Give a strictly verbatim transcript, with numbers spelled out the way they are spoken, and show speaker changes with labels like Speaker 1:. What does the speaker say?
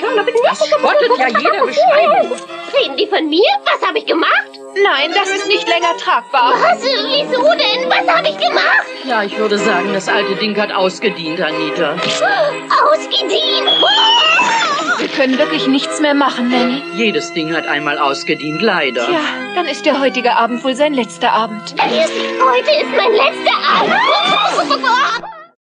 Speaker 1: Das spottet ja jeder Beschreibung.
Speaker 2: Reden die von mir? Was habe ich gemacht?
Speaker 3: Nein, das ist nicht länger tragbar.
Speaker 2: Was? Wieso denn? Was habe ich gemacht?
Speaker 1: Ja, ich würde sagen, das alte Ding hat ausgedient, Anita.
Speaker 2: Ausgedient?
Speaker 3: Wir können wirklich nichts mehr machen, Nanny.
Speaker 1: Jedes Ding hat einmal ausgedient, leider.
Speaker 3: Tja, dann ist der heutige Abend wohl sein letzter Abend.
Speaker 2: Heute ist mein letzter Abend.